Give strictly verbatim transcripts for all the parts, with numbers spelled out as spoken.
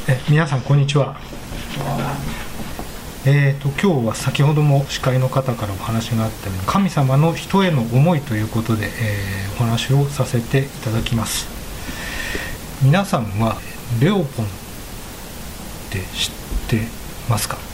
え皆さんこんにちは。えーと今日は先ほども司会の方からお話があったように神様の人への思いということで、えー、お話をさせていただきます。皆さんはレオポンって知ってますか？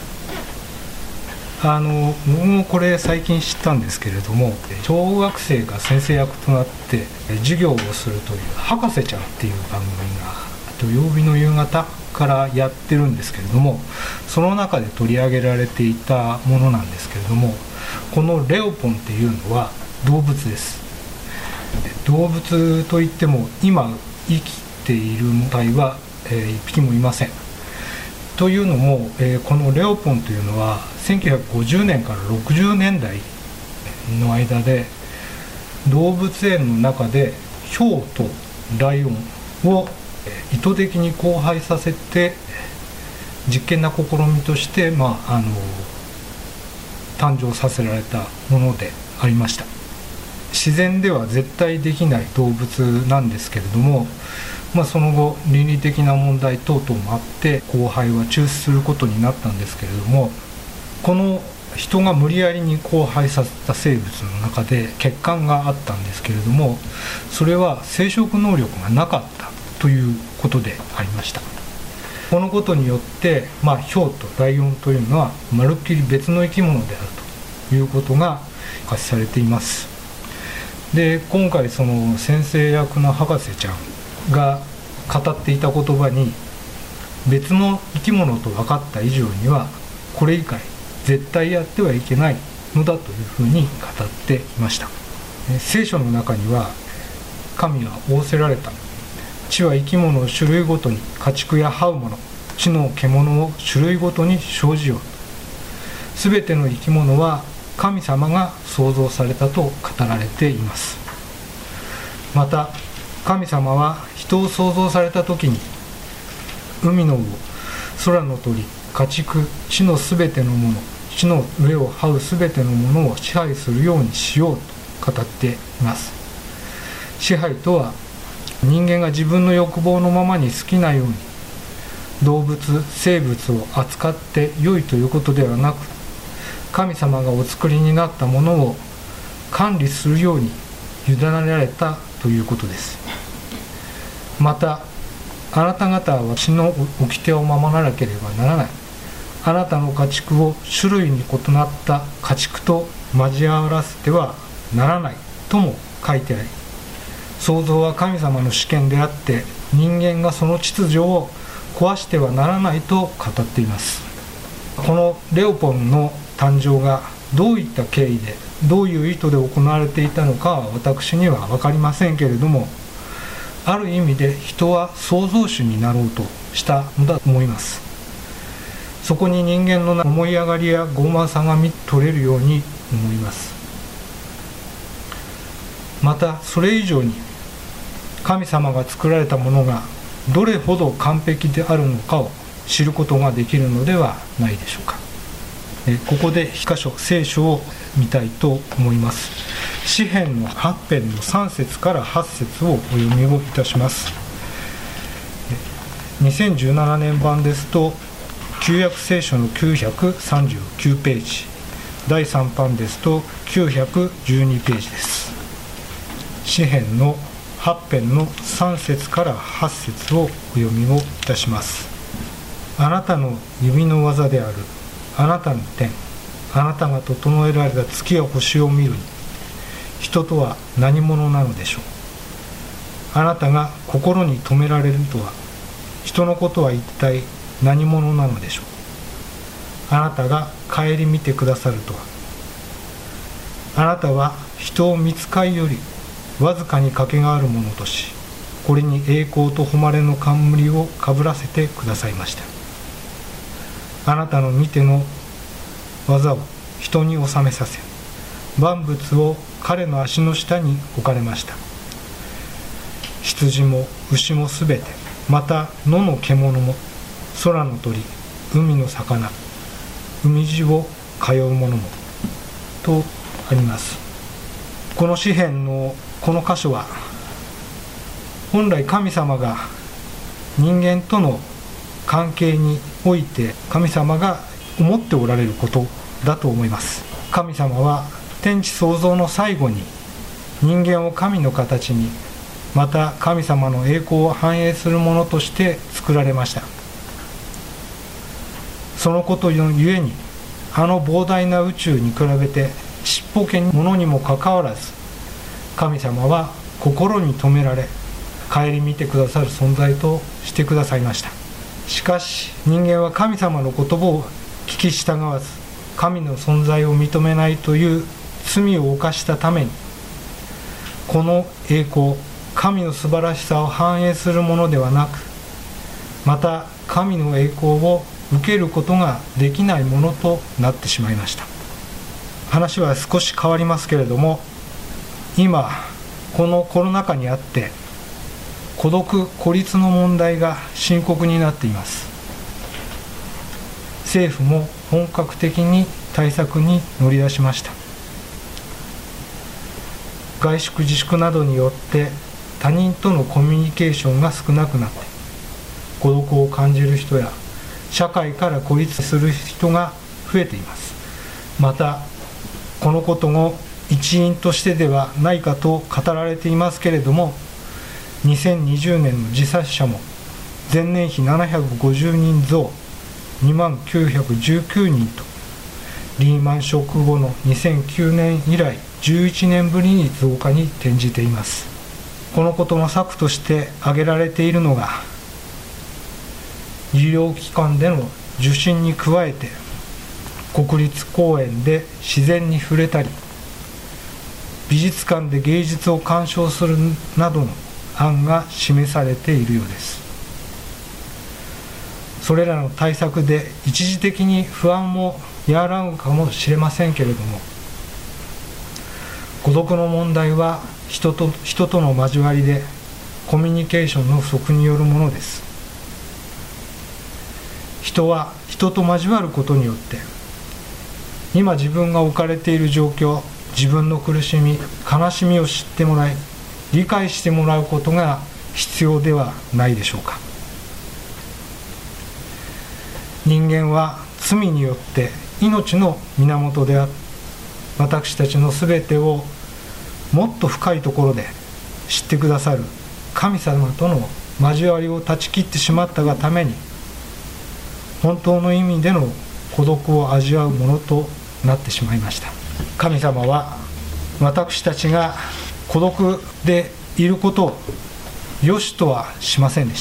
あの僕もこれ最近知ったんですけれども、小学生が先生役となって授業をするという博士ちゃんっていう番組が土曜日の夕方からやってるんですけれども、その中で取り上げられていたものなんですけれども、このレオポンっていうのは動物です。動物といっても今生きている個体は、えー、一匹もいません。というのも、えー、このレオポンというのはせんきゅうひゃくごじゅうねんからろくじゅうねんだいの間で動物園の中でヒョウとライオンを意図的に交配させて実験な試みとして、まあ、あの誕生させられたものでありました。自然では絶対できない動物なんですけれども、まあ、その後倫理的な問題等々もあって交配は中止することになったんですけれども、この人が無理やりに交配させた生物の中で欠陥があったんですけれども、それは生殖能力がなかったということでありました。このことによって、まあ、ヒョウとライオンというのはまるっきり別の生き物であるということが可視されています。で、今回その先生役の博士ちゃんが語っていた言葉に、別の生き物と分かった以上にはこれ以外絶対やってはいけないのだというふうに語っていました。聖書の中には神は仰せられた。地は生き物を種類ごとに家畜や這うもの、地の獣を種類ごとに生じよう。すべての生き物は神様が創造されたと語られています。また神様は人を創造された時に、海の魚、空の鳥、家畜、地のすべてのもの、地の上を這うすべてのものを支配するようにしようと語っています。支配とは、人間が自分の欲望のままに好きなように動物、生物を扱って良いということではなく、神様がお作りになったものを管理するように委ねられたということです。また、あなた方は私の掟を守らなければならない。あなたの家畜を種類に異なった家畜と交わらせてはならないとも書いてあり、創造は神様の主権であって、人間がその秩序を壊してはならないと語っています。このレオポンの誕生がどういった経緯で、どういう意図で行われていたのかは私には分かりませんけれども、ある意味で人は創造主になろうとしたのだと思います。そこに人間の思い上がりや傲慢さが見取れるように思います。またそれ以上に、神様が作られたものがどれほど完璧であるのかを知ることができるのではないでしょうか。ここで一箇所聖書を見たいと思います。詩編のはち編のさん節からはち節をお読みをいたします。にせんじゅうななねん版ですと旧約聖書のきゅうひゃくさんじゅうきゅうページ、だいさん版ですときゅうひゃくじゅうにページです。詩編のはち編のさん節からはち節をお読みをいたします。あなたの指の技であるあなたの天、あなたが整えられた月や星を見るに、人とは何者なのでしょう。あなたが心に留められるとは、人のことは一体何者なのでしょう。あなたが顧みてくださるとは、あなたは人を御使いよりわずかにかけがあるものとし、これに栄光と誉れの冠をかぶらせてくださいました。あなたの御手の技を人に収めさせ、万物を彼の足の下に置かれました。羊も牛もすべて、また野の獣も、空の鳥、海の魚、海地を通うものもとあります。この詩編のこの箇所は、本来神様が人間との関係において神様が思っておられることだと思います。神様は天地創造の最後に人間を神の形に、また神様の栄光を反映するものとして作られました。そのことのゆえに、あの膨大な宇宙に比べてちっぽけなものにもかかわらず、神様は心に留められ、顧みてくださる存在としてくださいました。しかし人間は神様の言葉を聞き従わず、神の存在を認めないという罪を犯したために、この栄光、神の素晴らしさを反映するものではなく、また神の栄光を受けることができないものとなってしまいました。話は少し変わりますけれども、今このコロナ禍にあって孤独・孤立の問題が深刻になっています。政府も本格的に対策に乗り出しました。外出自粛などによって他人とのコミュニケーションが少なくなって、孤独を感じる人や社会から孤立する人が増えています。またこのことの一因としてではないかと語られていますけれども、にせんにじゅうねんの自殺者も前年比ななひゃくごじゅうにん増、にまんきゅうひゃくじゅうきゅうにんと、リーマンショック後のにせんきゅうねん以来じゅういちねんぶりに増加に転じています。このことの策として挙げられているのが、医療機関での受診に加えて国立公園で自然に触れたり、美術館で芸術を鑑賞するなどの案が示されているようです。それらの対策で一時的に不安も和らぐかもしれませんけれども、孤独の問題は人と人との交わりでコミュニケーションの不足によるものです。人は人と交わることによって今自分が置かれている状況、自分の苦しみ、悲しみを知ってもらい、理解してもらうことが必要ではないでしょうか。人間は罪によって命の源であって、私たちのすべてをもっと深いところで知ってくださる神様との交わりを断ち切ってしまったがために、本当の意味での孤独を味わうものとなってしまいました。神様は私たちが孤独でいることを良しとはしませんでした。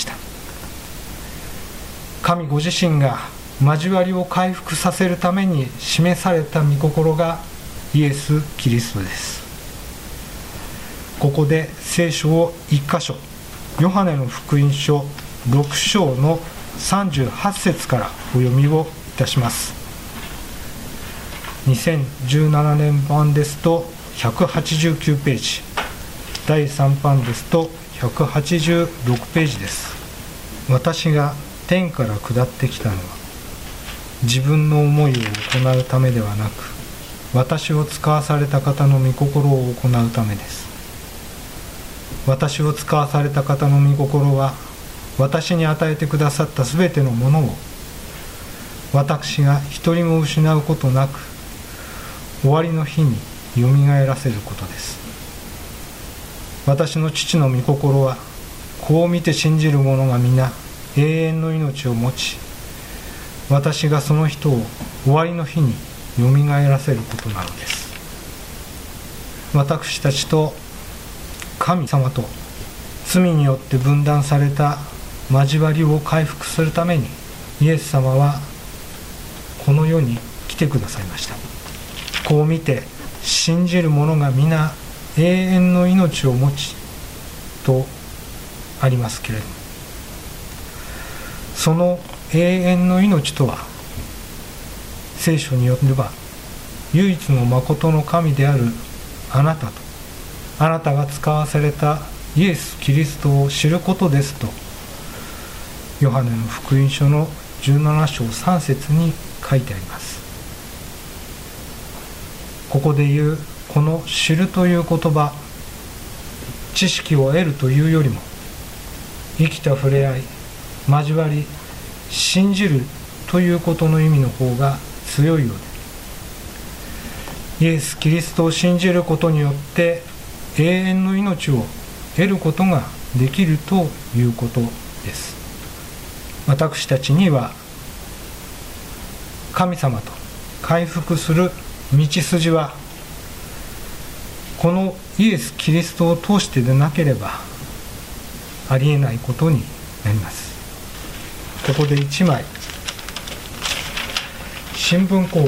神ご自身が交わりを回復させるために示された御心がイエス・キリストです。ここで聖書を一箇所、ヨハネの福音書ろく章のさんじゅうはち節からお読みをいたします。にせんじゅうななねん版ですとひゃくはちじゅうきゅうページ、だいさん版ですとひゃくはちじゅうろくページです。私が天から下ってきたのは、自分の思いを行うためではなく、私を使わされた方の御心を行うためです。私を使わされた方の御心は、私に与えてくださったすべてのものを、私が一人も失うことなく、終わりの日によみがえらせることです。私の父の御心は、こう見て信じる者が皆永遠の命を持ち、私がその人を終わりの日によみがえらせることなのです。私たちと神様と罪によって分断された交わりを回復するために、イエス様はこの世に来てくださいました。こう見て信じる者が皆永遠の命を持ちとありますけれども、その永遠の命とは、聖書によれば唯一の誠の神であるあなたと、あなたが使わされたイエス・キリストを知ることですと、ヨハネの福音書のじゅうなな章さん節に書いてあります。ここで言うこの知るという言葉、知識を得るというよりも、生きた触れ合い、交わり、 信じるということの意味の方が強いようで、イエス・キリストを信じることによって永遠の命を得ることができるということです。私たちには神様と回復する道筋はこのイエス・キリストを通してでなければありえないことになります。ここでいちまい新聞広告です。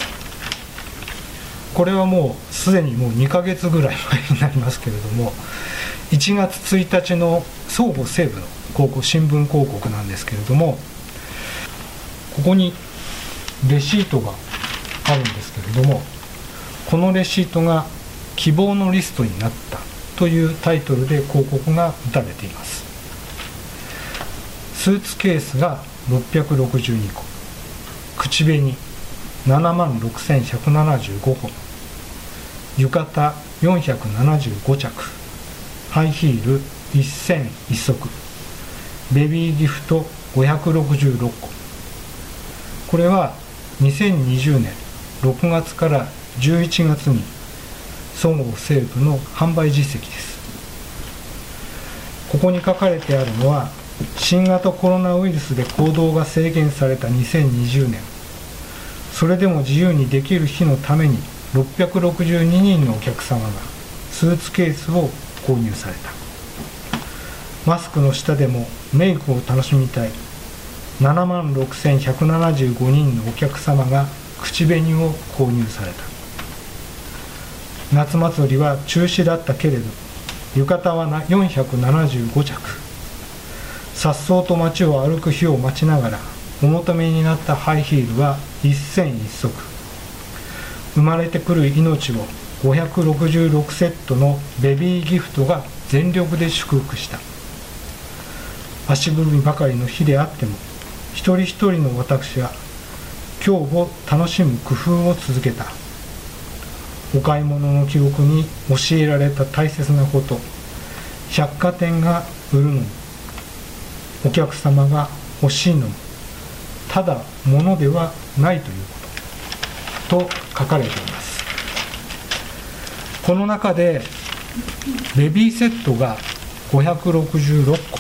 これはもうすでにもうにかげつぐらい前になりますけれども、いちがつついたちの総合西部の広告、新聞広告なんですけれども、ここにレシートがあるんですけれども、このレシートが希望のリストになったというタイトルで広告が打たれています。スーツケースがろっぴゃくろくじゅうにこ、口紅ななまんろくせんひゃくななじゅうごほん、浴衣よんひゃくななじゅうごちゃく、ハイヒールせんいっそく、ベビーギフトごひゃくろくじゅうろっこ。これはにせんにじゅうねんろくがつからじゅういちがつにそごう西武の販売実績です。ここに書かれてあるのは、新型コロナウイルスで行動が制限されたにせんにじゅうねん、それでも自由にできる日のためにろっぴゃくろくじゅうににんのお客様がスーツケースを購入された。マスクの下でもメイクを楽しみたいななまんろくせんひゃくななじゅうごにんのお客様が口紅を購入された。夏祭りは中止だったけれど、浴衣はよんひゃくななじゅうごちゃく。さっそうと街を歩く日を待ちながらお求めになったハイヒールはせんいっそく。生まれてくる命をごひゃくろくじゅうろくセットのベビーギフトが全力で祝福した。足踏みばかりの日であっても、一人一人の私は今日を楽しむ工夫を続けた。お買い物の記録に教えられた大切なこと、百貨店が売るのもお客様が欲しいのもただ物ではないということと書かれています。この中でベビーセットがごひゃくろくじゅうろっこ、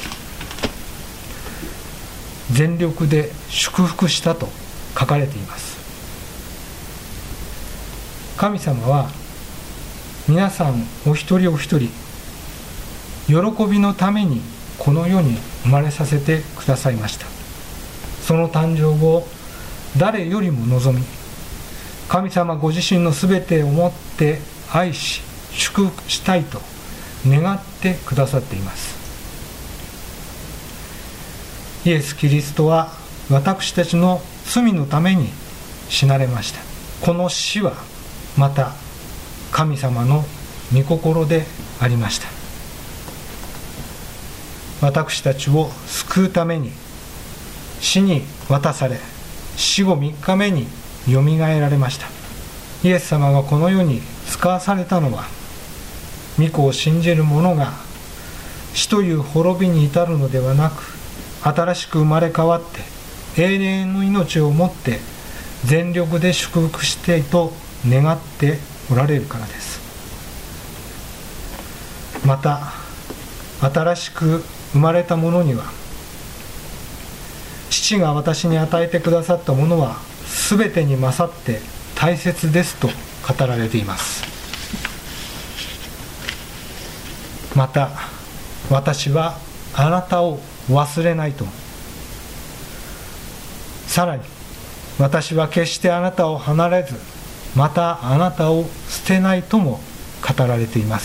全力で祝福したと書かれています。神様は皆さんお一人お一人喜びのためにこの世に生まれさせてくださいました。その誕生を誰よりも望み、神様ご自身のすべてをもって愛し祝福したいと願ってくださっています。イエス・キリストは私たちの罪のために死なれました。この死はまた神様の御心でありました。私たちを救うために死に渡され、死後みっかめによみがえられました。イエス様がこの世に使わされたのは、御子を信じる者が死という滅びに至るのではなく、新しく生まれ変わって永遠の命をもって全力で祝福してと願っておられるからです。また新しく生まれた者には、父が私に与えてくださったものはすべてに勝って大切ですと語られています。また私はあなたを忘れないとも、さらに私は決してあなたを離れず、またあなたを捨てないとも語られています。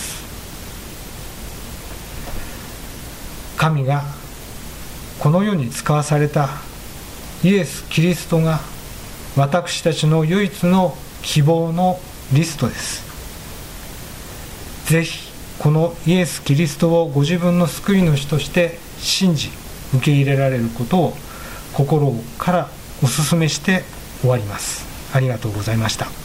神がこの世に使わされたイエス・キリストが私たちの唯一の希望のリストです。ぜひこのイエス・キリストをご自分の救い主として信じ受け入れられることを心からお勧めして終わります。ありがとうございました。